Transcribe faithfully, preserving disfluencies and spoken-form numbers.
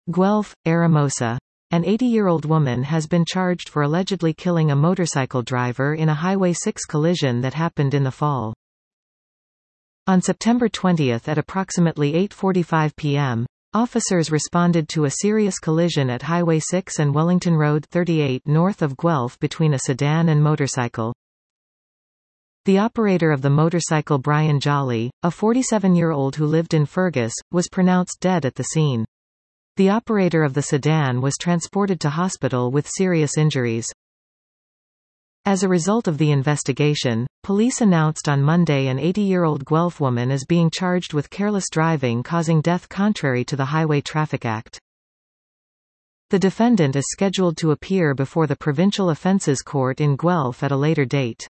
Guelph, Aramosa. An eighty-year-old woman has been charged for allegedly killing a motorcycle driver in a Highway six collision that happened in the fall. On September twentieth at approximately eight forty-five p m, officers responded to a serious collision at Highway six and Wellington Road thirty-eight north of Guelph between a sedan and motorcycle. The operator of the motorcycle, Brian Jolly, a forty-seven-year-old who lived in Fergus, was pronounced dead at the scene. The operator of the sedan was transported to hospital with serious injuries. As a result of the investigation, police announced on Monday an eighty-year-old Guelph woman is being charged with careless driving causing death contrary to the Highway Traffic Act. The defendant is scheduled to appear before the Provincial Offences Court in Guelph at a later date.